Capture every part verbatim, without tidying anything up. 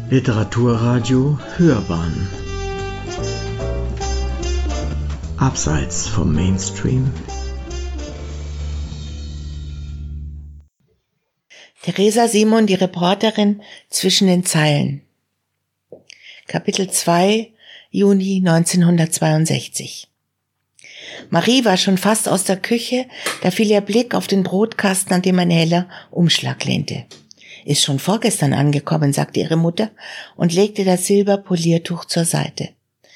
Literaturradio Hörbahn Abseits vom Mainstream. Theresa Simon, die Reporterin zwischen den Zeilen. Kapitel zwei, Juni neunzehnhundertzweiundsechzig. Marie war schon fast aus der Küche, da fiel ihr Blick auf den Brotkasten, an dem ein heller Umschlag lehnte. Ist schon vorgestern angekommen, sagte ihre Mutter und legte das Silberpoliertuch zur Seite.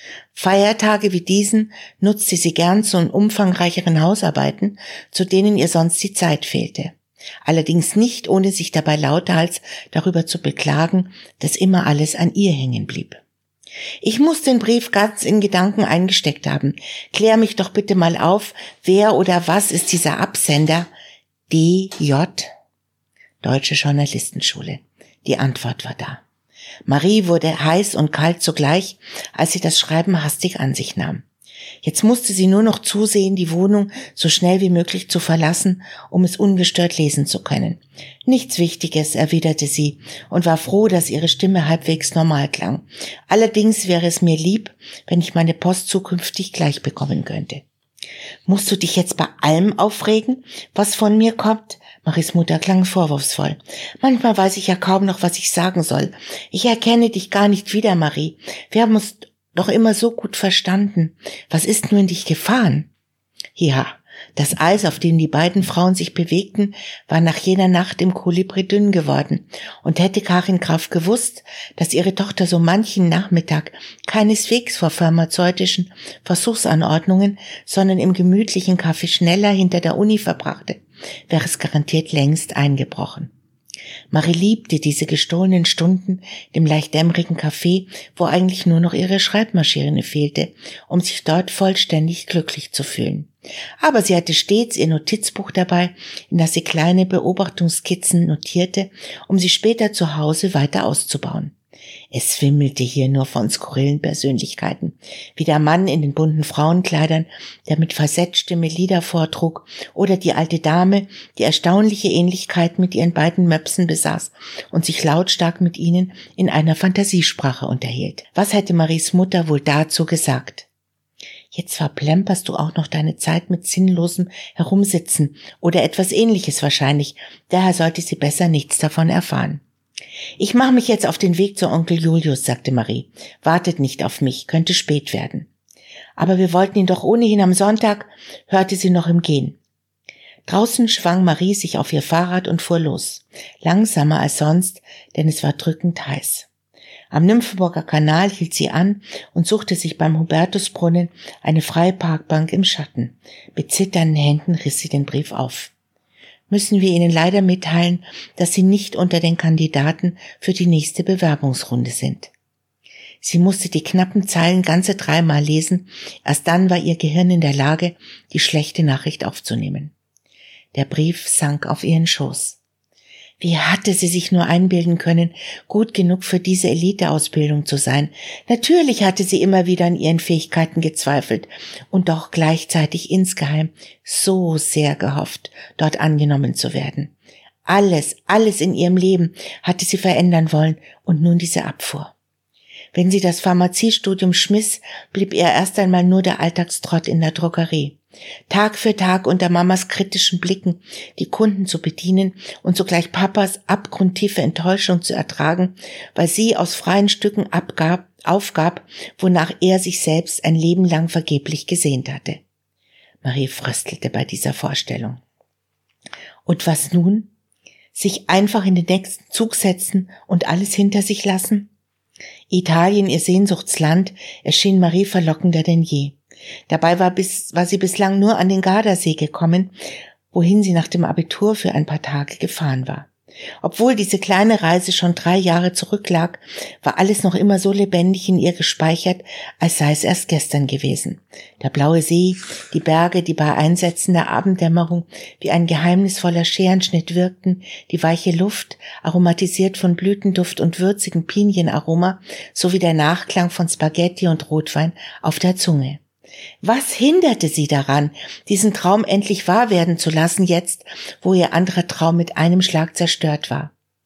Feiertage wie diesen nutzte sie gern zu umfangreicheren Hausarbeiten, zu denen ihr sonst die Zeit fehlte. Allerdings nicht, ohne sich dabei lauthals darüber zu beklagen, dass immer alles an ihr hängen blieb. Ich muss den Brief ganz in Gedanken eingesteckt haben. Klär mich doch bitte mal auf, wer oder was ist dieser Absender? D J Deutsche Journalistenschule. Die Antwort war da. Marie wurde heiß und kalt zugleich, als sie das Schreiben hastig an sich nahm. Jetzt musste sie nur noch zusehen, die Wohnung so schnell wie möglich zu verlassen, um es ungestört lesen zu können. Nichts Wichtiges, erwiderte sie und war froh, dass ihre Stimme halbwegs normal klang. Allerdings wäre es mir lieb, wenn ich meine Post zukünftig gleich bekommen könnte. Musst du dich jetzt bei allem aufregen, was von mir kommt? Maries Mutter klang vorwurfsvoll. Manchmal weiß ich ja kaum noch, was ich sagen soll. Ich erkenne dich gar nicht wieder, Marie. Wir haben uns doch immer so gut verstanden. Was ist nur in dich gefahren? Ja, das Eis, auf dem die beiden Frauen sich bewegten, war nach jener Nacht im Kolibri dünn geworden. Und hätte Karin Graf gewusst, dass ihre Tochter so manchen Nachmittag keineswegs vor pharmazeutischen Versuchsanordnungen, sondern im gemütlichen Café Schneller hinter der Uni verbrachte, wäre es garantiert längst eingebrochen. Marie liebte diese gestohlenen Stunden dem leicht dämmerigen Café, wo eigentlich nur noch ihre Schreibmaschine fehlte, um sich dort vollständig glücklich zu fühlen. Aber sie hatte stets ihr Notizbuch dabei, in das sie kleine Beobachtungsskizzen notierte, um sie später zu Hause weiter auszubauen. Es wimmelte hier nur von skurrilen Persönlichkeiten, wie der Mann in den bunten Frauenkleidern, der mit Falsettstimme Lieder vortrug, oder die alte Dame, die erstaunliche Ähnlichkeit mit ihren beiden Möpsen besaß und sich lautstark mit ihnen in einer Fantasiesprache unterhielt. Was hätte Maries Mutter wohl dazu gesagt? Jetzt verplemperst du auch noch deine Zeit mit sinnlosem Herumsitzen oder etwas Ähnliches wahrscheinlich, daher sollte sie besser nichts davon erfahren. Ich mache mich jetzt auf den Weg zu Onkel Julius, sagte Marie. Wartet nicht auf mich, könnte spät werden. Aber wir wollten ihn doch ohnehin am Sonntag, hörte sie noch im Gehen. Draußen schwang Marie sich auf ihr Fahrrad und fuhr los. Langsamer als sonst, denn es war drückend heiß. Am Nymphenburger Kanal hielt sie an und suchte sich beim Hubertusbrunnen eine freie Parkbank im Schatten. Mit zitternden Händen riss sie den Brief auf. Müssen wir Ihnen leider mitteilen, dass Sie nicht unter den Kandidaten für die nächste Bewerbungsrunde sind. Sie musste die knappen Zeilen ganze dreimal lesen, erst dann war ihr Gehirn in der Lage, die schlechte Nachricht aufzunehmen. Der Brief sank auf ihren Schoß. Wie hatte sie sich nur einbilden können, gut genug für diese Eliteausbildung zu sein? Natürlich hatte sie immer wieder an ihren Fähigkeiten gezweifelt und doch gleichzeitig insgeheim so sehr gehofft, dort angenommen zu werden. Alles, alles in ihrem Leben hatte sie verändern wollen und nun diese Abfuhr. Wenn sie das Pharmaziestudium schmiss, blieb ihr erst einmal nur der Alltagstrott in der Drogerie. Tag für Tag unter Mamas kritischen Blicken die Kunden zu bedienen und sogleich Papas abgrundtiefe Enttäuschung zu ertragen, weil sie aus freien Stücken abgab, aufgab, wonach er sich selbst ein Leben lang vergeblich gesehnt hatte. Marie fröstelte bei dieser Vorstellung. Und was nun? Sich einfach in den nächsten Zug setzen und alles hinter sich lassen? Italien, ihr Sehnsuchtsland, erschien Marie verlockender denn je. Dabei war, bis, war sie bislang nur an den Gardasee gekommen, wohin sie nach dem Abitur für ein paar Tage gefahren war. Obwohl diese kleine Reise schon drei Jahre zurücklag, war alles noch immer so lebendig in ihr gespeichert, als sei es erst gestern gewesen. Der blaue See, die Berge, die bei Einsätzen der Abenddämmerung wie ein geheimnisvoller Scherenschnitt wirkten, die weiche Luft, aromatisiert von Blütenduft und würzigem Pinienaroma, sowie der Nachklang von Spaghetti und Rotwein auf der Zunge. Was hinderte sie daran, diesen Traum endlich wahr werden zu lassen, jetzt, wo ihr anderer Traum mit einem Schlag zerstört war?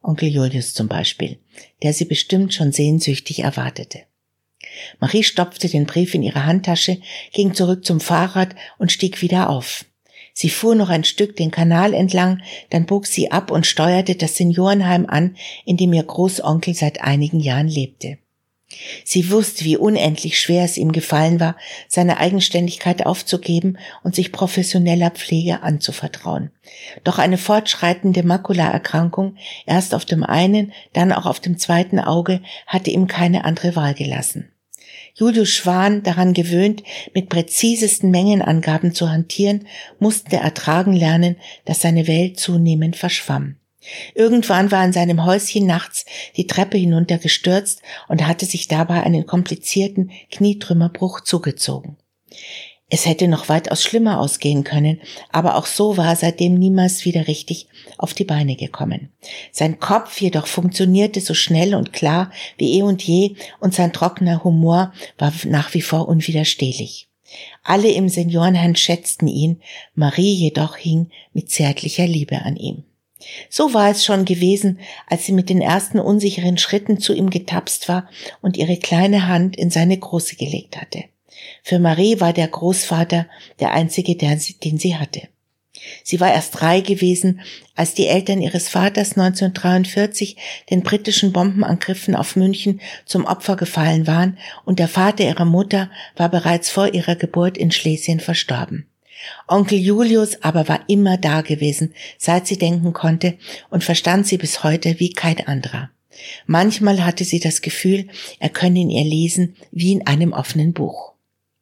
Onkel Julius zum Beispiel, der sie bestimmt schon sehnsüchtig erwartete. Marie stopfte den Brief in ihre Handtasche, ging zurück zum Fahrrad und stieg wieder auf. Sie fuhr noch ein Stück den Kanal entlang, dann bog sie ab und steuerte das Seniorenheim an, in dem ihr Großonkel seit einigen Jahren lebte. Sie wusste, wie unendlich schwer es ihm gefallen war, seine Eigenständigkeit aufzugeben und sich professioneller Pflege anzuvertrauen. Doch eine fortschreitende Makulaerkrankung, erst auf dem einen, dann auch auf dem zweiten Auge, hatte ihm keine andere Wahl gelassen. Julius Schwan, daran gewöhnt, mit präzisesten Mengenangaben zu hantieren, musste ertragen lernen, dass seine Welt zunehmend verschwamm. Irgendwann war in seinem Häuschen nachts die Treppe hinuntergestürzt und hatte sich dabei einen komplizierten Knietrümmerbruch zugezogen. Es hätte noch weitaus schlimmer ausgehen können, aber auch so war er seitdem niemals wieder richtig auf die Beine gekommen. Sein Kopf jedoch funktionierte so schnell und klar wie eh und je und sein trockener Humor war nach wie vor unwiderstehlich. Alle im Seniorenheim schätzten ihn, Marie jedoch hing mit zärtlicher Liebe an ihm. So war es schon gewesen, als sie mit den ersten unsicheren Schritten zu ihm getapst war und ihre kleine Hand in seine große gelegt hatte. Für Marie war der Großvater der einzige, den sie hatte. Sie war erst drei gewesen, als die Eltern ihres Vaters neunzehnhundertdreiundvierzig den britischen Bombenangriffen auf München zum Opfer gefallen waren und der Vater ihrer Mutter war bereits vor ihrer Geburt in Schlesien verstorben. Onkel Julius aber war immer da gewesen, seit sie denken konnte, und verstand sie bis heute wie kein anderer. Manchmal hatte sie das Gefühl, er könne in ihr lesen wie in einem offenen Buch.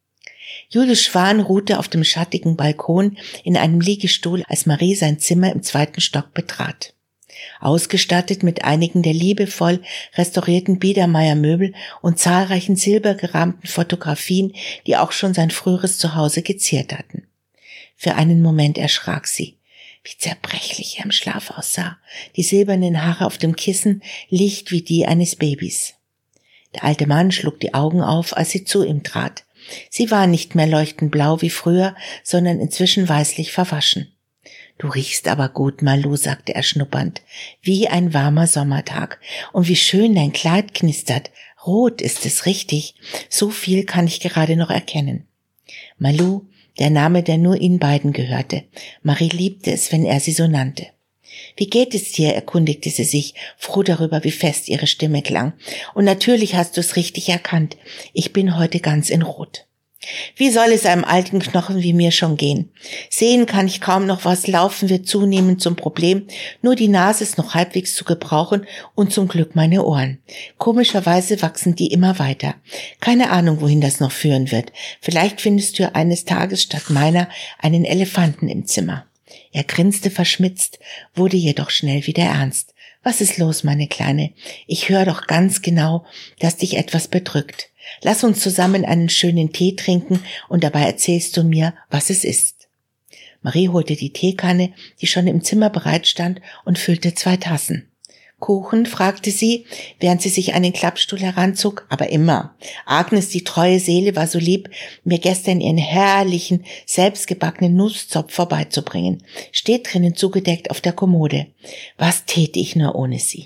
Julius Schwan ruhte auf dem schattigen Balkon in einem Liegestuhl, als Marie sein Zimmer im zweiten Stock betrat. Ausgestattet mit einigen der liebevoll restaurierten Biedermeier-Möbel und zahlreichen silbergerahmten Fotografien, die auch schon sein früheres Zuhause geziert hatten. Für einen Moment erschrak sie, wie zerbrechlich er im Schlaf aussah, die silbernen Haare auf dem Kissen, licht wie die eines Babys. Der alte Mann schlug die Augen auf, als sie zu ihm trat. Sie war nicht mehr leuchtend blau wie früher, sondern inzwischen weißlich verwaschen. »Du riechst aber gut, Malu«, sagte er schnuppernd, »wie ein warmer Sommertag. Und wie schön dein Kleid knistert. Rot ist es, richtig. So viel kann ich gerade noch erkennen.« Malu, der Name, der nur ihnen beiden gehörte. Marie liebte es, wenn er sie so nannte. »Wie geht es dir?«, erkundigte sie sich, froh darüber, wie fest ihre Stimme klang. »Und natürlich hast du es richtig erkannt. Ich bin heute ganz in Rot.« »Wie soll es einem alten Knochen wie mir schon gehen? Sehen kann ich kaum noch was, laufen wird zunehmend zum Problem, nur die Nase ist noch halbwegs zu gebrauchen und zum Glück meine Ohren. Komischerweise wachsen die immer weiter. Keine Ahnung, wohin das noch führen wird. Vielleicht findest du eines Tages statt meiner einen Elefanten im Zimmer.« Er grinste verschmitzt, wurde jedoch schnell wieder ernst. »Was ist los, meine Kleine? Ich höre doch ganz genau, dass dich etwas bedrückt. Lass uns zusammen einen schönen Tee trinken und dabei erzählst du mir, was es ist.« Marie holte die Teekanne, die schon im Zimmer bereit stand, und füllte zwei Tassen. »Kuchen?«, fragte sie, während sie sich einen Klappstuhl heranzog. »Aber immer. Agnes, die treue Seele, war so lieb, mir gestern ihren herrlichen, selbstgebackenen Nusszopf vorbeizubringen. Steht drinnen zugedeckt auf der Kommode. Was täte ich nur ohne sie?«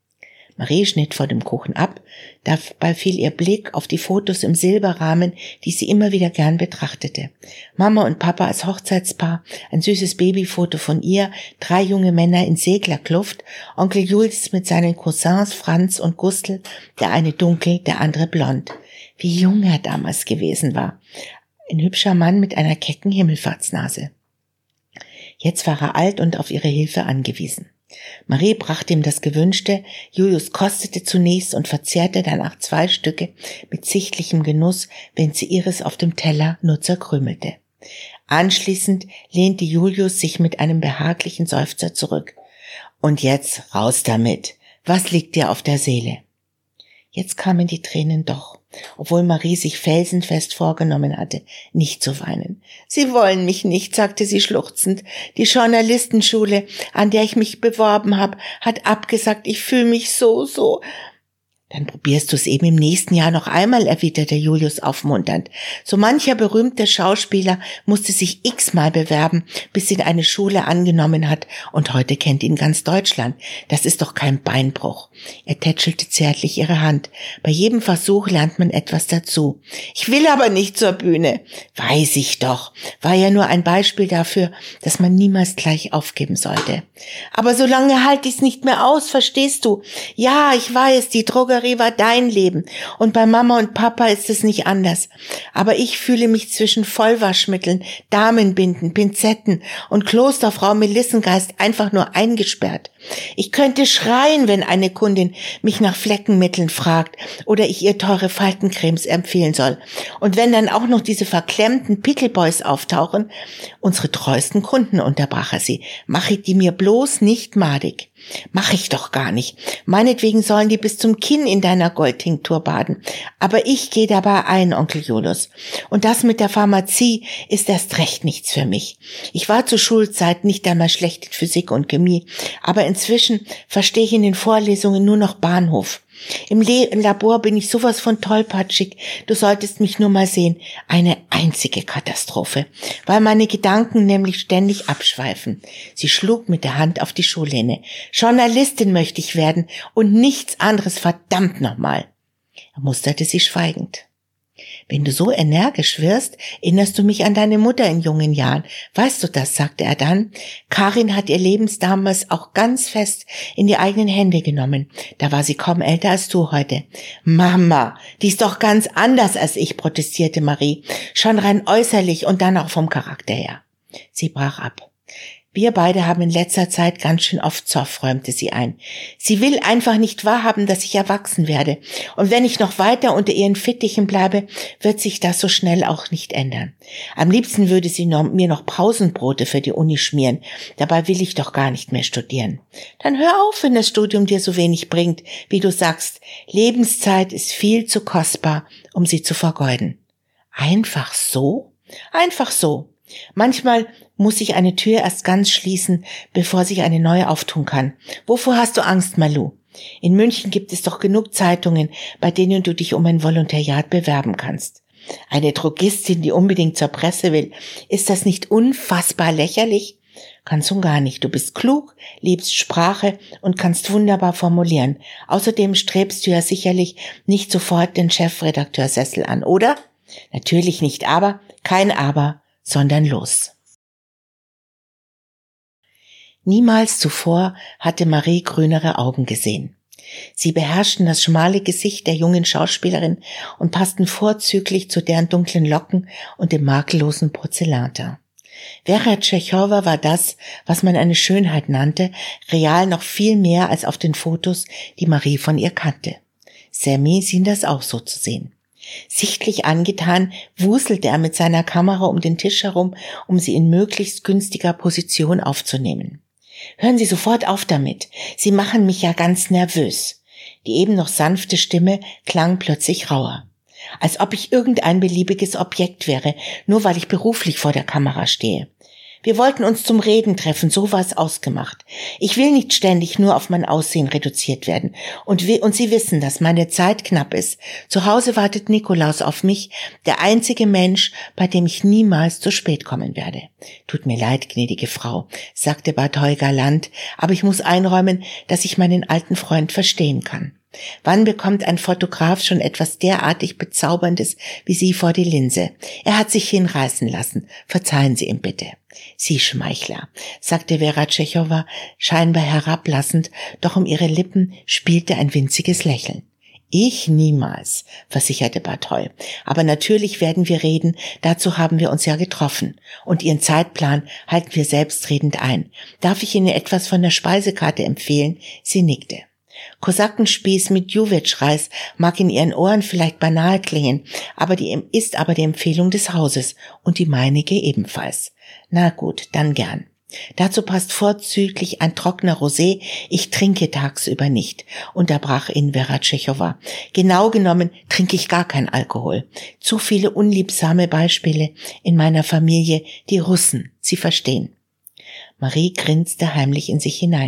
Marie schnitt vor dem Kuchen ab, dabei fiel ihr Blick auf die Fotos im Silberrahmen, die sie immer wieder gern betrachtete. Mama und Papa als Hochzeitspaar, ein süßes Babyfoto von ihr, drei junge Männer in Seglerkluft, Onkel Julius mit seinen Cousins Franz und Gustl, der eine dunkel, der andere blond. Wie jung er damals gewesen war. Ein hübscher Mann mit einer kecken Himmelfahrtsnase. Jetzt war er alt und auf ihre Hilfe angewiesen. Marie brachte ihm das Gewünschte, Julius kostete zunächst und verzehrte danach zwei Stücke mit sichtlichem Genuss, wenn sie ihres auf dem Teller nur zerkrümelte. Anschließend lehnte Julius sich mit einem behaglichen Seufzer zurück. »Und jetzt raus damit. Was liegt dir auf der Seele?« Jetzt kamen die Tränen doch, obwohl Marie sich felsenfest vorgenommen hatte, nicht zu weinen. »Sie wollen mich nicht«, sagte sie schluchzend. »Die Journalistenschule, an der ich mich beworben habe, hat abgesagt. Ich fühle mich so, so...« Dann probierst du es eben im nächsten Jahr noch einmal, erwiderte Julius aufmunternd. So mancher berühmte Schauspieler musste sich x-mal bewerben, bis ihn eine Schule angenommen hat, und heute kennt ihn ganz Deutschland. Das ist doch kein Beinbruch. Er tätschelte zärtlich ihre Hand. Bei jedem Versuch lernt man etwas dazu. Ich will aber nicht zur Bühne. Weiß ich doch. War ja nur ein Beispiel dafür, dass man niemals gleich aufgeben sollte. Aber so lange halte ich's nicht mehr aus, verstehst du? Ja, ich weiß, die Drogerie war dein Leben und bei Mama und Papa ist es nicht anders. Aber ich fühle mich zwischen Vollwaschmitteln, Damenbinden, Pinzetten und Klosterfrau Melissengeist einfach nur eingesperrt. Ich könnte schreien, wenn eine Kundin mich nach Fleckenmitteln fragt oder ich ihr teure Faltencremes empfehlen soll. Und wenn dann auch noch diese verklemmten Pickleboys auftauchen, unsere treuesten Kunden, unterbrach er sie, mache ich die mir bloß nicht madig. Mach ich doch gar nicht. Meinetwegen sollen die bis zum Kinn in deiner Goldtinktur baden. Aber ich gehe dabei ein, Onkel Julius. Und das mit der Pharmazie ist erst recht nichts für mich. Ich war zu Schulzeiten nicht einmal schlecht in Physik und Chemie, aber inzwischen verstehe ich in den Vorlesungen nur noch Bahnhof. Im Le- Labor bin ich sowas von tollpatschig, du solltest mich nur mal sehen. Eine einzige Katastrophe, weil meine Gedanken nämlich ständig abschweifen. Sie schlug mit der Hand auf die Schullehne. Journalistin möchte ich werden und nichts anderes, verdammt nochmal. Er musterte sie schweigend. Wenn du so energisch wirst, erinnerst du mich an deine Mutter in jungen Jahren. Weißt du das, sagte er dann. Karin hat ihr Leben damals auch ganz fest in die eigenen Hände genommen. Da war sie kaum älter als du heute. Mama, die ist doch ganz anders als ich, protestierte Marie. Schon rein äußerlich und dann auch vom Charakter her. Sie brach ab. Wir beide haben in letzter Zeit ganz schön oft Zoff, räumte sie ein. Sie will einfach nicht wahrhaben, dass ich erwachsen werde. Und wenn ich noch weiter unter ihren Fittichen bleibe, wird sich das so schnell auch nicht ändern. Am liebsten würde sie noch, mir noch Pausenbrote für die Uni schmieren. Dabei will ich doch gar nicht mehr studieren. Dann hör auf, wenn das Studium dir so wenig bringt. Wie du sagst, Lebenszeit ist viel zu kostbar, um sie zu vergeuden. Einfach so? Einfach so. Manchmal muss ich eine Tür erst ganz schließen, bevor sich eine neue auftun kann. Wovor hast du Angst, Malu? In München gibt es doch genug Zeitungen, bei denen du dich um ein Volontariat bewerben kannst. Eine Drogistin, die unbedingt zur Presse will, ist das nicht unfassbar lächerlich? Ganz und gar nicht. Du bist klug, liebst Sprache und kannst wunderbar formulieren. Außerdem strebst du ja sicherlich nicht sofort den Chefredakteursessel an, oder? Natürlich nicht, aber, kein Aber, sondern los. Niemals zuvor hatte Marie grünere Augen gesehen. Sie beherrschten das schmale Gesicht der jungen Schauspielerin und passten vorzüglich zu deren dunklen Locken und dem makellosen Porzellanteint. Vera Tschechowa war das, was man eine Schönheit nannte, real noch viel mehr als auf den Fotos, die Marie von ihr kannte. Sammy schien das auch so zu sehen. Sichtlich angetan wuselte er mit seiner Kamera um den Tisch herum, um sie in möglichst günstiger Position aufzunehmen. Hören Sie sofort auf damit. Sie machen mich ja ganz nervös. Die eben noch sanfte Stimme klang plötzlich rauer. Als ob ich irgendein beliebiges Objekt wäre, nur weil ich beruflich vor der Kamera stehe. Wir wollten uns zum Reden treffen, so war es ausgemacht. Ich will nicht ständig nur auf mein Aussehen reduziert werden. Und, wir, und Sie wissen, dass meine Zeit knapp ist. Zu Hause wartet Nikolaus auf mich, der einzige Mensch, bei dem ich niemals zu spät kommen werde. Tut mir leid, gnädige Frau, sagte Barthol galant, aber ich muss einräumen, dass ich meinen alten Freund verstehen kann. Wann bekommt ein Fotograf schon etwas derartig Bezauberndes wie Sie vor die Linse? Er hat sich hinreißen lassen. Verzeihen Sie ihm bitte. Sie Schmeichler, sagte Vera Tschechowa scheinbar herablassend, doch um ihre Lippen spielte ein winziges Lächeln. Ich niemals, versicherte Barthol. Aber natürlich werden wir reden, dazu haben wir uns ja getroffen. Und Ihren Zeitplan halten wir selbstredend ein. Darf ich Ihnen etwas von der Speisekarte empfehlen? Sie nickte. Kosakenspieß mit Juwetschreis mag in Ihren Ohren vielleicht banal klingen, aber die ist aber die Empfehlung des Hauses und die meinige ebenfalls. Na gut, dann gern. Dazu passt vorzüglich ein trockener Rosé. Ich trinke tagsüber nicht, unterbrach ihn Vera Tschechowa. Genau genommen trinke ich gar kein Alkohol. Zu viele unliebsame Beispiele in meiner Familie, die Russen, Sie verstehen. Marie grinste heimlich in sich hinein.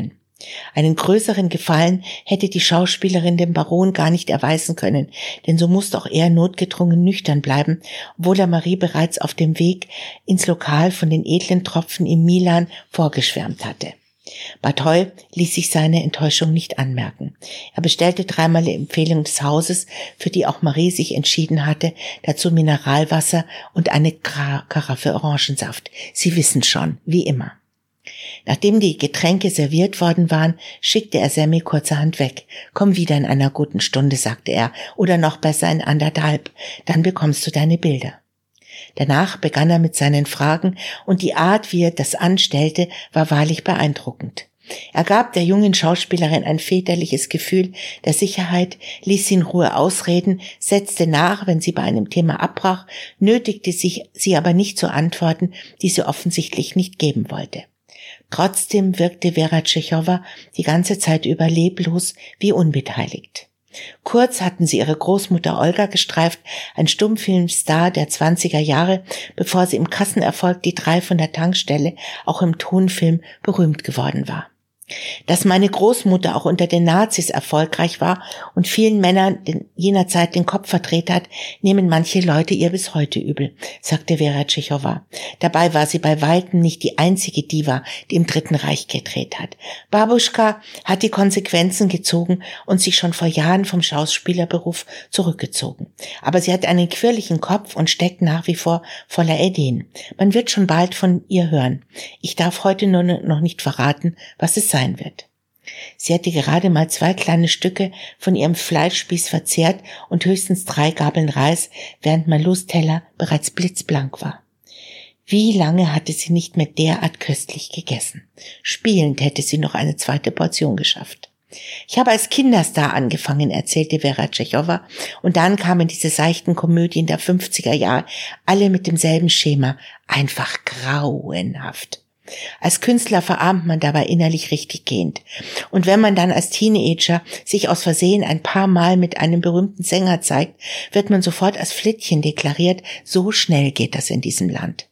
Einen größeren Gefallen hätte die Schauspielerin dem Baron gar nicht erweisen können, denn so musste auch er notgedrungen nüchtern bleiben, obwohl er Marie bereits auf dem Weg ins Lokal von den edlen Tropfen im Milan vorgeschwärmt hatte. Bartheu ließ sich seine Enttäuschung nicht anmerken. Er bestellte dreimal die Empfehlung des Hauses, für die auch Marie sich entschieden hatte, dazu Mineralwasser und eine Karaffe Orangensaft. Sie wissen schon, wie immer. Nachdem die Getränke serviert worden waren, schickte er Sammy kurzerhand weg. Komm wieder in einer guten Stunde, sagte er, oder noch besser in anderthalb, dann bekommst du deine Bilder. Danach begann er mit seinen Fragen, und die Art, wie er das anstellte, war wahrlich beeindruckend. Er gab der jungen Schauspielerin ein väterliches Gefühl der Sicherheit, ließ sie in Ruhe ausreden, setzte nach, wenn sie bei einem Thema abbrach, nötigte sich, sie aber nicht zu antworten, die sie offensichtlich nicht geben wollte. Trotzdem wirkte Vera Tschechowa die ganze Zeit über leblos wie unbeteiligt. Kurz hatten sie ihre Großmutter Olga gestreift, ein Stummfilmstar der zwanziger Jahre, bevor sie im Kassenerfolg Die drei von der Tankstelle auch im Tonfilm berühmt geworden war. Dass meine Großmutter auch unter den Nazis erfolgreich war und vielen Männern jener Zeit den Kopf verdreht hat, nehmen manche Leute ihr bis heute übel, sagte Vera Tschechowa. Dabei war sie bei weitem nicht die einzige Diva, die im Dritten Reich gedreht hat. Babuschka hat die Konsequenzen gezogen und sich schon vor Jahren vom Schauspielerberuf zurückgezogen. Aber sie hat einen quirligen Kopf und steckt nach wie vor voller Ideen. Man wird schon bald von ihr hören. Ich darf heute nur noch nicht verraten, was es sein wird. Sie hatte gerade mal zwei kleine Stücke von ihrem Fleischspieß verzehrt und höchstens drei Gabeln Reis, während Malous Teller bereits blitzblank war. Wie lange hatte sie nicht mehr derart köstlich gegessen? Spielend hätte sie noch eine zweite Portion geschafft. Ich habe als Kinderstar angefangen, erzählte Vera Tschechowa, und dann kamen diese seichten Komödien der fünfziger Jahre, alle mit demselben Schema, einfach grauenhaft. Als Künstler verarmt man dabei innerlich richtig gehend. Und wenn man dann als Teenager sich aus Versehen ein paar Mal mit einem berühmten Sänger zeigt, wird man sofort als Flittchen deklariert. So schnell geht das in diesem Land.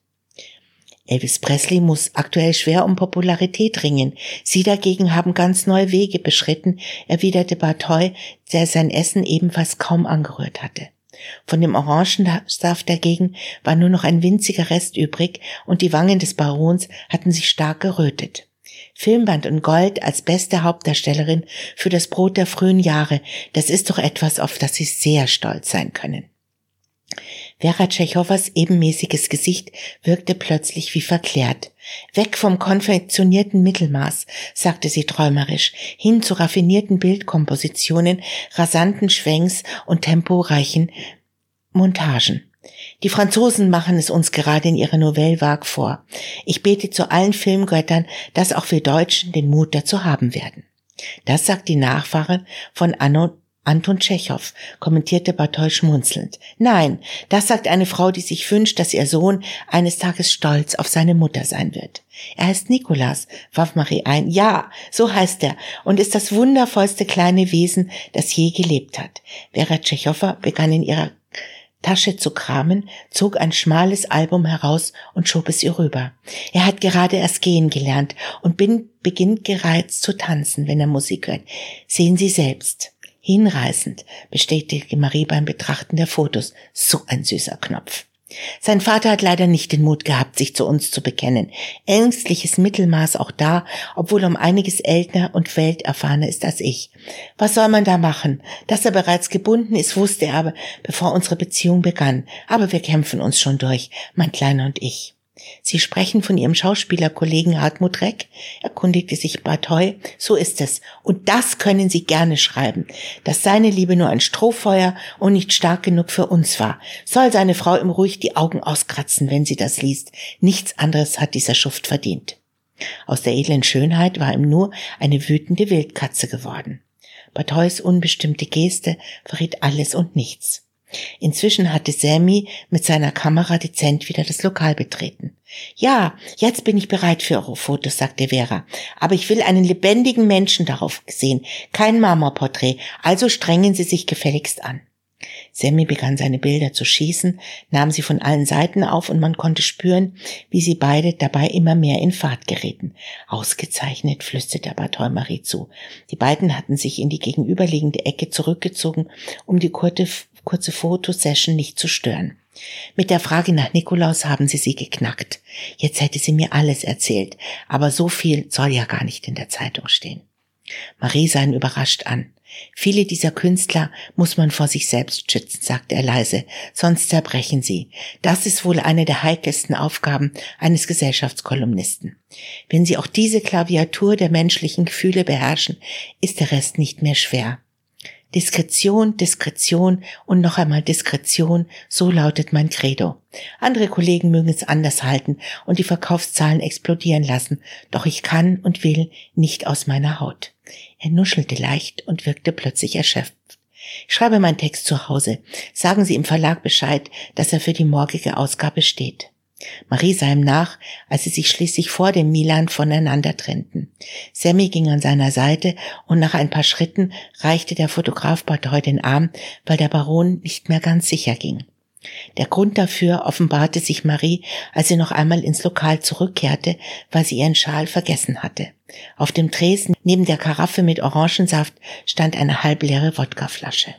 Elvis Presley muss aktuell schwer um Popularität ringen. Sie dagegen haben ganz neue Wege beschritten, erwiderte Bartheu, der sein Essen ebenfalls kaum angerührt hatte. Von dem Orangensaft dagegen war nur noch ein winziger Rest übrig und die Wangen des Barons hatten sich stark gerötet. Filmband und Gold als beste Hauptdarstellerin für das Brot der frühen Jahre, das ist doch etwas, auf das Sie sehr stolz sein können. Vera Tschechowas ebenmäßiges Gesicht wirkte plötzlich wie verklärt. Weg vom konfektionierten Mittelmaß, sagte sie träumerisch, hin zu raffinierten Bildkompositionen, rasanten Schwenks und temporeichen Montagen. Die Franzosen machen es uns gerade in ihrer Nouvelle Vague vor. Ich bete zu allen Filmgöttern, dass auch wir Deutschen den Mut dazu haben werden. Das sagt die Nachfahrin von Anno Anton Tschechow, kommentierte Bartheu schmunzelnd. Nein, das sagt eine Frau, die sich wünscht, dass ihr Sohn eines Tages stolz auf seine Mutter sein wird. Er heißt Nikolas, warf Marie ein. Ja, so heißt er und ist das wundervollste kleine Wesen, das je gelebt hat. Vera Tschechowa begann in ihrer Tasche zu kramen, zog ein schmales Album heraus und schob es ihr rüber. Er hat gerade erst gehen gelernt und bin, beginnt gereizt zu tanzen, wenn er Musik hört. Sehen Sie selbst. Hinreißend, bestätigte Marie beim Betrachten der Fotos. So ein süßer Knopf. Sein Vater hat leider nicht den Mut gehabt, sich zu uns zu bekennen. Ängstliches Mittelmaß auch da, obwohl um einiges älter und welterfahrener ist als ich. Was soll man da machen? Dass er bereits gebunden ist, wusste er aber, bevor unsere Beziehung begann. Aber wir kämpfen uns schon durch, mein Kleiner und ich. Sie sprechen von Ihrem Schauspielerkollegen Hartmut Reck, erkundigte sich Bartheu. So ist es. Und das können Sie gerne schreiben, dass seine Liebe nur ein Strohfeuer und nicht stark genug für uns war. Soll seine Frau ihm ruhig die Augen auskratzen, wenn sie das liest. Nichts anderes hat dieser Schuft verdient. Aus der edlen Schönheit war ihm nur eine wütende Wildkatze geworden. Bartheus unbestimmte Geste verriet alles und nichts. Inzwischen hatte Sammy mit seiner Kamera dezent wieder das Lokal betreten. Ja, jetzt bin ich bereit für eure Fotos, sagte Vera. Aber ich will einen lebendigen Menschen darauf sehen, kein Marmorporträt, also strengen Sie sich gefälligst an. Sammy begann seine Bilder zu schießen, nahm sie von allen Seiten auf und man konnte spüren, wie sie beide dabei immer mehr in Fahrt gerieten. Ausgezeichnet, flüsterte aber Marie zu. Die beiden hatten sich in die gegenüberliegende Ecke zurückgezogen, um die kurze, kurze Fotosession nicht zu stören. Mit der Frage nach Nikolaus haben sie sie geknackt. Jetzt hätte sie mir alles erzählt, aber so viel soll ja gar nicht in der Zeitung stehen. Marie sah ihn überrascht an. Viele dieser Künstler muss man vor sich selbst schützen, sagte er leise, sonst zerbrechen sie. Das ist wohl eine der heikelsten Aufgaben eines Gesellschaftskolumnisten. Wenn sie auch diese Klaviatur der menschlichen Gefühle beherrschen, ist der Rest nicht mehr schwer. Diskretion, Diskretion und noch einmal Diskretion, so lautet mein Credo. Andere Kollegen mögen es anders halten und die Verkaufszahlen explodieren lassen, doch ich kann und will nicht aus meiner Haut. Er nuschelte leicht und wirkte plötzlich erschöpft. Ich schreibe meinen Text zu Hause. Sagen Sie im Verlag Bescheid, dass er für die morgige Ausgabe steht. Marie sah ihm nach, als sie sich schließlich vor dem Milan voneinander trennten. Sammy ging an seiner Seite und nach ein paar Schritten reichte der Fotograf Bartheu den Arm, weil der Baron nicht mehr ganz sicher ging. Der Grund dafür offenbarte sich Marie, als sie noch einmal ins Lokal zurückkehrte, weil sie ihren Schal vergessen hatte. Auf dem Tresen neben der Karaffe mit Orangensaft stand eine halbleere Wodkaflasche.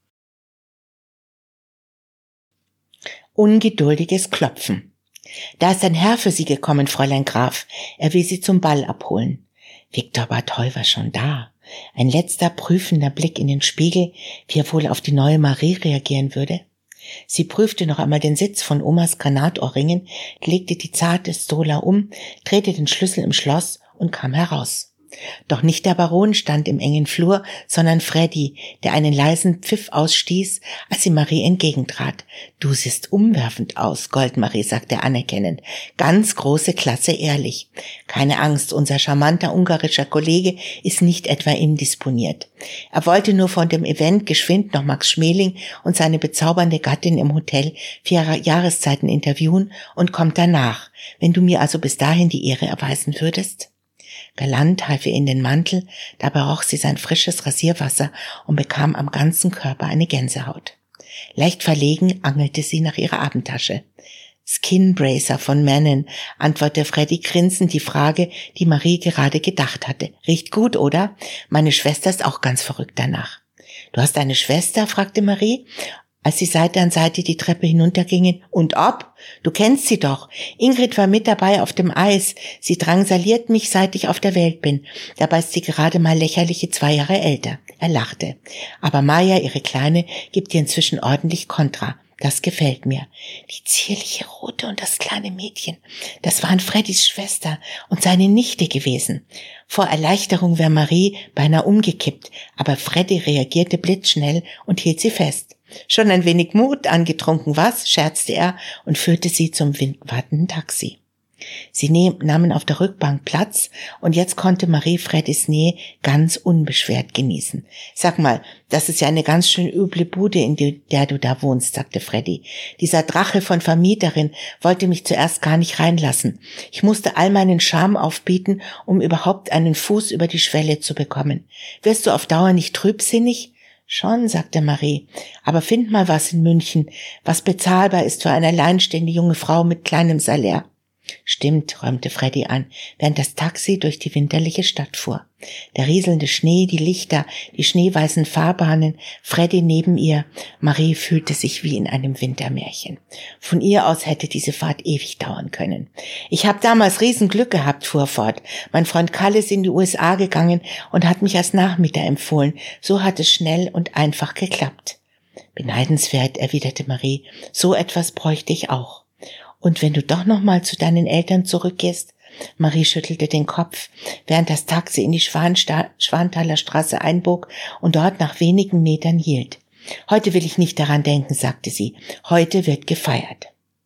Ungeduldiges Klopfen. Da ist ein Herr für Sie gekommen, Fräulein Graf. Er will Sie zum Ball abholen. Viktor Bartheu war schon da. Ein letzter prüfender Blick in den Spiegel, wie er wohl auf die neue Marie reagieren würde. Sie prüfte noch einmal den Sitz von Omas Granatohrringen, legte die zarte Stola um, drehte den Schlüssel im Schloss und kam heraus. Doch nicht der Baron stand im engen Flur, sondern Freddy, der einen leisen Pfiff ausstieß, als sie Marie entgegentrat. »Du siehst umwerfend aus, Goldmarie«, sagte er anerkennend. »Ganz große Klasse, ehrlich. Keine Angst, unser charmanter ungarischer Kollege ist nicht etwa indisponiert. Er wollte nur von dem Event geschwind noch Max Schmeling und seine bezaubernde Gattin im Hotel für ihre Jahreszeiten interviewen und kommt danach, wenn du mir also bis dahin die Ehre erweisen würdest.« Galant half ihr in den Mantel, dabei roch sie sein frisches Rasierwasser und bekam am ganzen Körper eine Gänsehaut. Leicht verlegen angelte sie nach ihrer Abendtasche. »Skin Bracer von Manon«, antwortete Freddy grinsend die Frage, die Marie gerade gedacht hatte. »Riecht gut, oder? Meine Schwester ist auch ganz verrückt danach.« »Du hast eine Schwester?« fragte Marie, als sie Seite an Seite die Treppe hinuntergingen. »Und ob? Du kennst sie doch. Ingrid war mit dabei auf dem Eis. Sie drangsaliert mich, seit ich auf der Welt bin. Dabei ist sie gerade mal lächerliche zwei Jahre älter.« Er lachte. »Aber Maja, ihre Kleine, gibt ihr inzwischen ordentlich Kontra. Das gefällt mir. Die zierliche Rote und das kleine Mädchen, das waren Freddys Schwester und seine Nichte gewesen.« Vor Erleichterung wäre Marie beinahe umgekippt, aber Freddy reagierte blitzschnell und hielt sie fest. »Schon ein wenig Mut angetrunken, was?«, scherzte er und führte sie zum wartenden Taxi. Sie nahmen auf der Rückbank Platz und jetzt konnte Marie Freddys Nähe ganz unbeschwert genießen. »Sag mal, das ist ja eine ganz schön üble Bude, in der du da wohnst«, sagte Freddy. »Dieser Drache von Vermieterin wollte mich zuerst gar nicht reinlassen. Ich musste all meinen Charme aufbieten, um überhaupt einen Fuß über die Schwelle zu bekommen. Wirst du auf Dauer nicht trübsinnig?« »Schon«, sagte Marie, »aber find mal was in München, was bezahlbar ist für eine alleinstehende junge Frau mit kleinem Salär.« »Stimmt«, räumte Freddy an, während das Taxi durch die winterliche Stadt fuhr. Der rieselnde Schnee, die Lichter, die schneeweißen Fahrbahnen, Freddy neben ihr. Marie fühlte sich wie in einem Wintermärchen. Von ihr aus hätte diese Fahrt ewig dauern können. »Ich habe damals Riesenglück gehabt«, fuhr fort. »Mein Freund Kalle ist in die U S A gegangen und hat mich als Nachmieter empfohlen. So hat es schnell und einfach geklappt.« »Beneidenswert«, erwiderte Marie. »So etwas bräuchte ich auch.« »Und wenn du doch noch mal zu deinen Eltern zurückgehst?« Marie schüttelte den Kopf, während das Taxi in die Schwansta- Schwanthaler Straße einbog und dort nach wenigen Metern hielt. »Heute will ich nicht daran denken«, sagte sie. »Heute wird gefeiert.«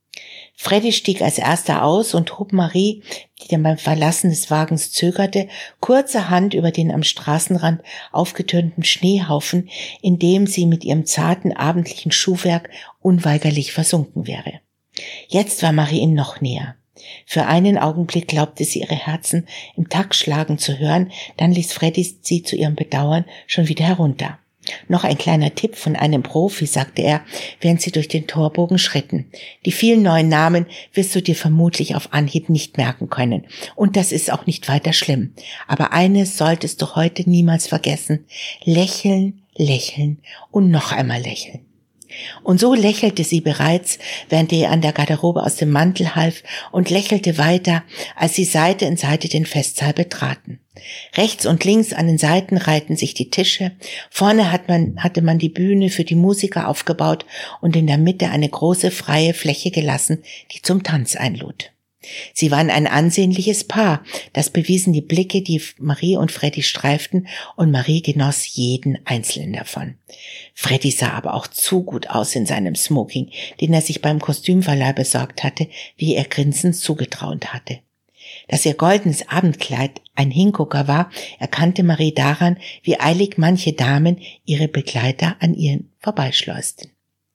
Freddy stieg als erster aus und hob Marie, die dann beim Verlassen des Wagens zögerte, kurzerhand über den am Straßenrand aufgetürmten Schneehaufen, in dem sie mit ihrem zarten abendlichen Schuhwerk unweigerlich versunken wäre. Jetzt war Marie ihm noch näher. Für einen Augenblick glaubte sie, ihre Herzen im Takt schlagen zu hören, dann ließ Freddy sie zu ihrem Bedauern schon wieder herunter. Noch ein kleiner Tipp von einem Profi, sagte er, während sie durch den Torbogen schritten. Die vielen neuen Namen wirst du dir vermutlich auf Anhieb nicht merken können. Und das ist auch nicht weiter schlimm. Aber eines solltest du heute niemals vergessen. Lächeln, lächeln und noch einmal lächeln. Und so lächelte sie bereits, während er ihr an der Garderobe aus dem Mantel half, und lächelte weiter, als sie Seite in Seite den Festsaal betraten. Rechts und links an den Seiten reihten sich die Tische, vorne hat man, hatte man die Bühne für die Musiker aufgebaut und in der Mitte eine große freie Fläche gelassen, die zum Tanz einlud. Sie waren ein ansehnliches Paar, das bewiesen die Blicke, die Marie und Freddy streiften, und Marie genoss jeden einzelnen davon. Freddy sah aber auch zu gut aus in seinem Smoking, den er sich beim Kostümverleih besorgt hatte, wie er grinsend zugetraut hatte. Dass ihr goldenes Abendkleid ein Hingucker war, erkannte Marie daran, wie eilig manche Damen ihre Begleiter an ihnen vorbeischleusten.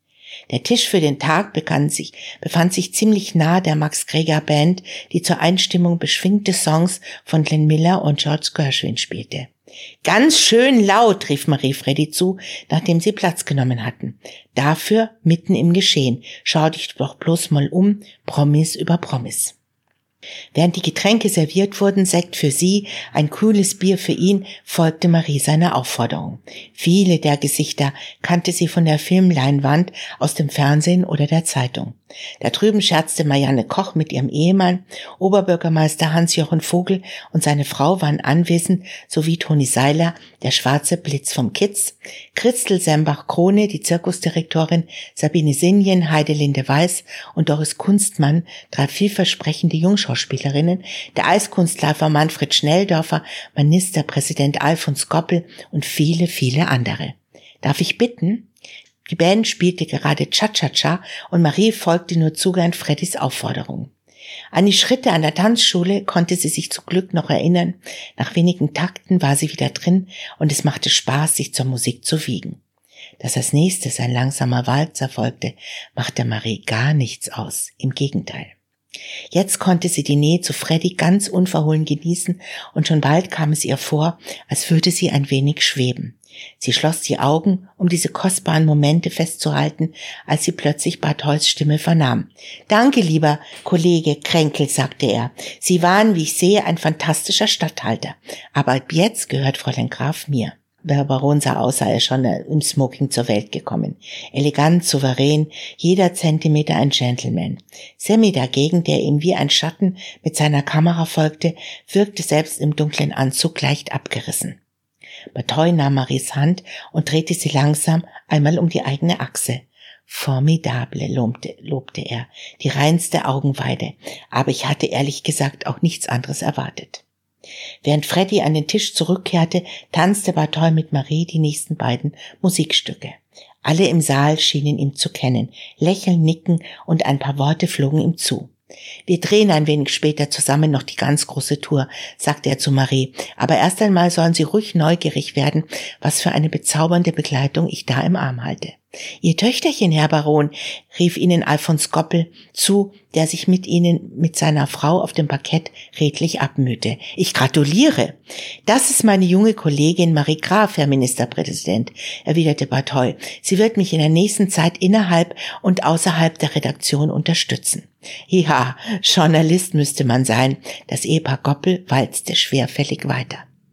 Der Tisch für den Tag befand sich, befand sich ziemlich nah der Max Greger Band, die zur Einstimmung beschwingte Songs von Glenn Miller und George Gershwin spielte. »Ganz schön laut«, rief Marie Freddy zu, nachdem sie Platz genommen hatten. »Dafür mitten im Geschehen. Schau dich doch bloß mal um. Promis über Promis.« Während die Getränke serviert wurden, Sekt für sie, ein kühles Bier für ihn, folgte Marie seiner Aufforderung. Viele der Gesichter kannte sie von der Filmleinwand, aus dem Fernsehen oder der Zeitung. Da drüben scherzte Marianne Koch mit ihrem Ehemann, Oberbürgermeister Hans-Jochen Vogel und seine Frau waren anwesend, sowie Toni Seiler, der schwarze Blitz vom Kiez, Christel Sembach-Krone, die Zirkusdirektorin, Sabine Sinjen, Heidelinde Weiß und Doris Kunstmann, drei vielversprechende Jungschauspielerinnen, der Eiskunstläufer Manfred Schnelldorfer, Ministerpräsident Alfons Goppel und viele, viele andere. Darf ich bitten? Die Band spielte gerade Cha-Cha-Cha und Marie folgte nur zugehend Freddys Aufforderung. An die Schritte an der Tanzschule konnte sie sich zum Glück noch erinnern. Nach wenigen Takten war sie wieder drin und es machte Spaß, sich zur Musik zu wiegen. Dass als nächstes ein langsamer Walzer folgte, machte Marie gar nichts aus. Im Gegenteil. Jetzt konnte sie die Nähe zu Freddy ganz unverhohlen genießen und schon bald kam es ihr vor, als würde sie ein wenig schweben. Sie schloss die Augen, um diese kostbaren Momente festzuhalten, als sie plötzlich Bartholds Stimme vernahm. »Danke, lieber Kollege Kränkel«, sagte er. »Sie waren, wie ich sehe, ein fantastischer Statthalter. Aber ab jetzt gehört Fräulein Graf mir.« Der Baron sah aus, sei er schon im Smoking zur Welt gekommen. Elegant, souverän, jeder Zentimeter ein Gentleman. Sammy dagegen, der ihm wie ein Schatten mit seiner Kamera folgte, wirkte selbst im dunklen Anzug leicht abgerissen. Barthold nahm Maries Hand und drehte sie langsam einmal um die eigene Achse. »Formidable«, lobte, lobte er, »die reinste Augenweide, aber ich hatte ehrlich gesagt auch nichts anderes erwartet.« Während Freddy an den Tisch zurückkehrte, tanzte Barthold mit Marie die nächsten beiden Musikstücke. Alle im Saal schienen ihn zu kennen, lächeln, nicken und ein paar Worte flogen ihm zu. »Wir drehen ein wenig später zusammen noch die ganz große Tour«, sagte er zu Marie, »aber erst einmal sollen Sie ruhig neugierig werden, was für eine bezaubernde Begleitung ich da im Arm halte.« »Ihr Töchterchen, Herr Baron«, rief ihnen Alfons Goppel zu, der sich mit ihnen mit seiner Frau auf dem Parkett redlich abmühte. »Ich gratuliere.« »Das ist meine junge Kollegin Marie Graf, Herr Ministerpräsident«, erwiderte Barthold. »Sie wird mich in der nächsten Zeit innerhalb und außerhalb der Redaktion unterstützen.« »Ja, Journalist müsste man sein.« Das Ehepaar Goppel walzte schwerfällig weiter.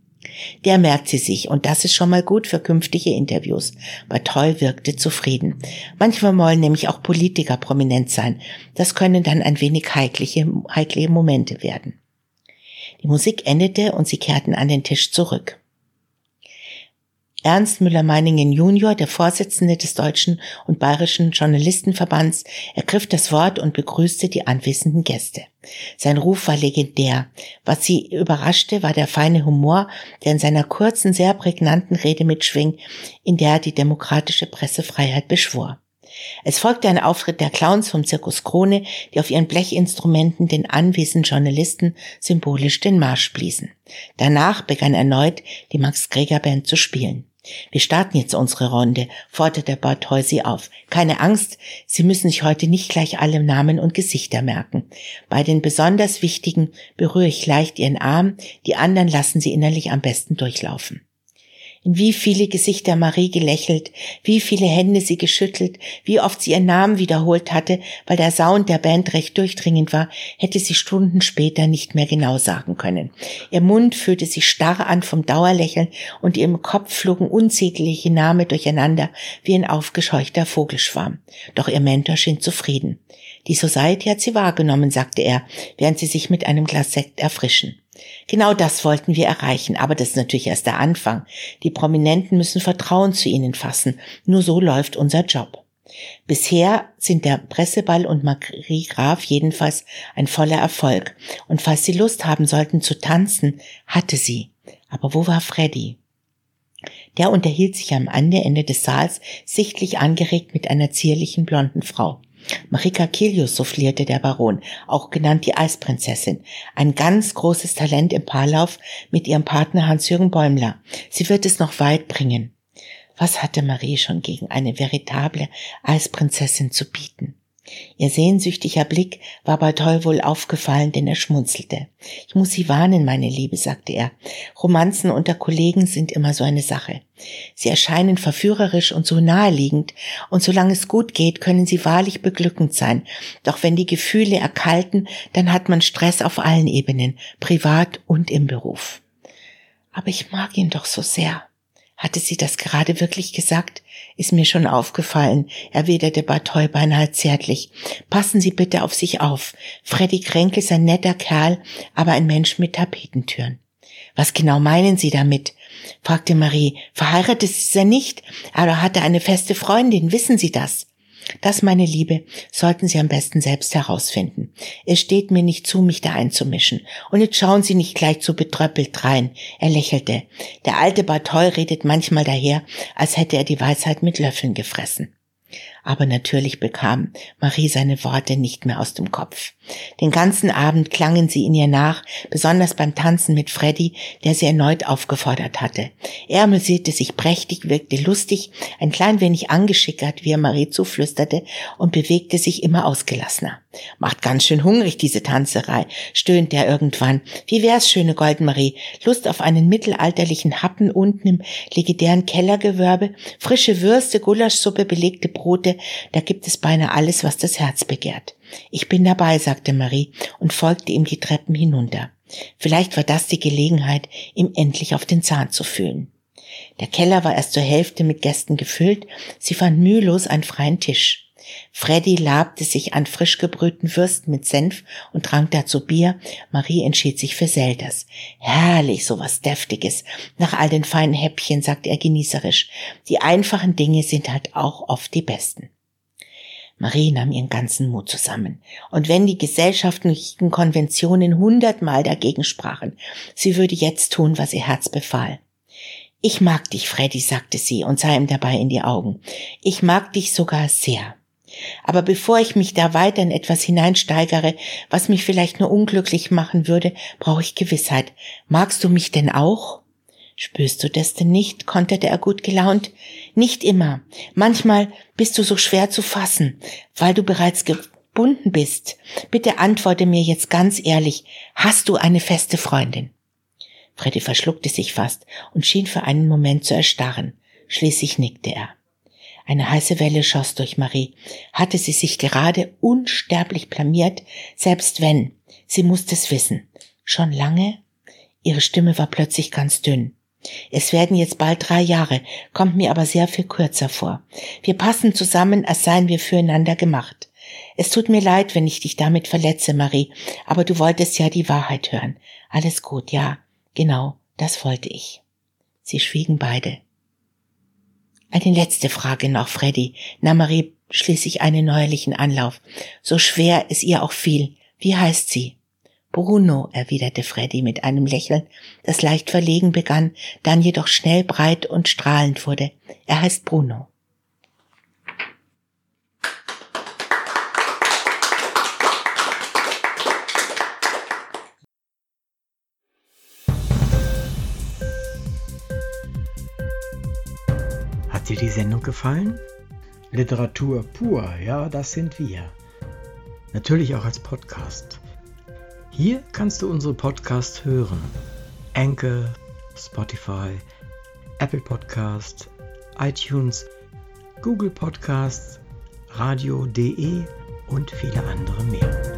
»Der merkt sie sich und das ist schon mal gut für künftige Interviews.« Barthold wirkte zufrieden. Manchmal wollen nämlich auch Politiker prominent sein. Das können dann ein wenig heikliche, heikle Momente werden. Die Musik endete und sie kehrten an den Tisch zurück. Ernst Müller-Meiningen Junior, der Vorsitzende des Deutschen und Bayerischen Journalistenverbands, ergriff das Wort und begrüßte die anwesenden Gäste. Sein Ruf war legendär. Was sie überraschte, war der feine Humor, der in seiner kurzen, sehr prägnanten Rede mitschwing, in der er die demokratische Pressefreiheit beschwor. Es folgte ein Auftritt der Clowns vom Zirkus Krone, die auf ihren Blechinstrumenten den anwesenden Journalisten symbolisch den Marsch bliesen. Danach begann erneut die Max Greger Band zu spielen. »Wir starten jetzt unsere Runde«, forderte Barthold sie auf. »Keine Angst, Sie müssen sich heute nicht gleich alle Namen und Gesichter merken. Bei den besonders wichtigen berühre ich leicht Ihren Arm, die anderen lassen Sie innerlich am besten durchlaufen.« In wie viele Gesichter Marie gelächelt, wie viele Hände sie geschüttelt, wie oft sie ihren Namen wiederholt hatte, weil der Sound der Band recht durchdringend war, hätte sie Stunden später nicht mehr genau sagen können. Ihr Mund fühlte sich starr an vom Dauerlächeln und ihrem Kopf flogen unzählige Namen durcheinander wie ein aufgescheuchter Vogelschwarm. Doch ihr Mentor schien zufrieden. Die Society hat sie wahrgenommen, sagte er, während sie sich mit einem Glas Sekt erfrischen. Genau das wollten wir erreichen, aber das ist natürlich erst der Anfang. Die Prominenten müssen Vertrauen zu ihnen fassen. Nur so läuft unser Job. Bisher sind der Presseball und Marie Graf jedenfalls ein voller Erfolg. Und falls sie Lust haben sollten zu tanzen, hatte sie. Aber wo war Freddy? Der unterhielt sich am anderen Ende des Saals sichtlich angeregt mit einer zierlichen blonden Frau. Marika Kilius, soufflierte der Baron, auch genannt die Eisprinzessin, ein ganz großes Talent im Paarlauf mit ihrem Partner Hans-Jürgen Bäumler. Sie wird es noch weit bringen. Was hatte Marie schon gegen eine veritable Eisprinzessin zu bieten? Ihr sehnsüchtiger Blick war Barthol wohl aufgefallen, denn er schmunzelte. Ich muss Sie warnen, meine Liebe, sagte er. Romanzen unter Kollegen sind immer so eine Sache. Sie erscheinen verführerisch und so naheliegend, und solange es gut geht, können sie wahrlich beglückend sein. Doch wenn die Gefühle erkalten, dann hat man Stress auf allen Ebenen, privat und im Beruf. Aber ich mag ihn doch so sehr. Hatte sie das gerade wirklich gesagt? Ist mir schon aufgefallen, erwiderte Barthol beinahe zärtlich. Passen Sie bitte auf sich auf. Freddy Kränkel ist ein netter Kerl, aber ein Mensch mit Tapetentüren. Was genau meinen Sie damit? Fragte Marie. Verheiratet ist er nicht, aber hatte eine feste Freundin, wissen Sie das? Das, meine Liebe, sollten Sie am besten selbst herausfinden. Es steht mir nicht zu, mich da einzumischen. Und jetzt schauen Sie nicht gleich so betröppelt rein. Er lächelte. Der alte Barthol redet manchmal daher, als hätte er die Weisheit mit Löffeln gefressen. Aber natürlich bekam Marie seine Worte nicht mehr aus dem Kopf. Den ganzen Abend klangen sie in ihr nach, besonders beim Tanzen mit Freddy, der sie erneut aufgefordert hatte. Er amüsierte sich prächtig, wirkte lustig, ein klein wenig angeschickert, wie er Marie zuflüsterte, und bewegte sich immer ausgelassener. Macht ganz schön hungrig, diese Tanzerei, stöhnte er irgendwann. Wie wär's, schöne Goldmarie? Lust auf einen mittelalterlichen Happen unten im legendären Kellergewölbe? Frische Würste, Gulaschsuppe, belegte Brote, da gibt es beinahe alles, was das Herz begehrt. Ich bin dabei, sagte Marie und folgte ihm die Treppen hinunter. Vielleicht war das die Gelegenheit, ihm endlich auf den Zahn zu fühlen. Der Keller war erst zur Hälfte mit Gästen gefüllt, sie fand mühelos einen freien Tisch. Freddy labte sich an frisch gebrühten Würsten mit Senf und trank dazu Bier. Marie entschied sich für Selters. Herrlich, sowas Deftiges. Nach all den feinen Häppchen, sagte er genießerisch. Die einfachen Dinge sind halt auch oft die besten. Marie nahm ihren ganzen Mut zusammen. Und wenn die gesellschaftlichen Konventionen hundertmal dagegen sprachen, sie würde jetzt tun, was ihr Herz befahl. Ich mag dich, Freddy, sagte sie und sah ihm dabei in die Augen. Ich mag dich sogar sehr. Aber bevor ich mich da weiter in etwas hineinsteigere, was mich vielleicht nur unglücklich machen würde, brauche ich Gewissheit. Magst du mich denn auch? Spürst du das denn nicht? Konterte er gut gelaunt. Nicht immer. Manchmal bist du so schwer zu fassen, weil du bereits gebunden bist. Bitte antworte mir jetzt ganz ehrlich. Hast du eine feste Freundin? Freddy verschluckte sich fast und schien für einen Moment zu erstarren. Schließlich nickte er. Eine heiße Welle schoss durch Marie. Hatte sie sich gerade unsterblich blamiert? Selbst wenn. Sie musste es wissen. Schon lange? Ihre Stimme war plötzlich ganz dünn. Es werden jetzt bald drei Jahre, kommt mir aber sehr viel kürzer vor. Wir passen zusammen, als seien wir füreinander gemacht. Es tut mir leid, wenn ich dich damit verletze, Marie, aber du wolltest ja die Wahrheit hören. Alles gut, ja, genau, das wollte ich. Sie schwiegen beide. Eine letzte Frage noch, Freddy, nahm Marie schließlich einen neuerlichen Anlauf. So schwer es ihr auch fiel. Wie heißt sie? Bruno, erwiderte Freddy mit einem Lächeln, das leicht verlegen begann, dann jedoch schnell breit und strahlend wurde. Er heißt Bruno. Hat dir die Sendung gefallen? Literatur pur, ja, das sind wir. Natürlich auch als Podcast. Hier kannst du unsere Podcasts hören. Anchor, Spotify, Apple Podcasts, iTunes, Google Podcasts, radio punkt de und viele andere mehr.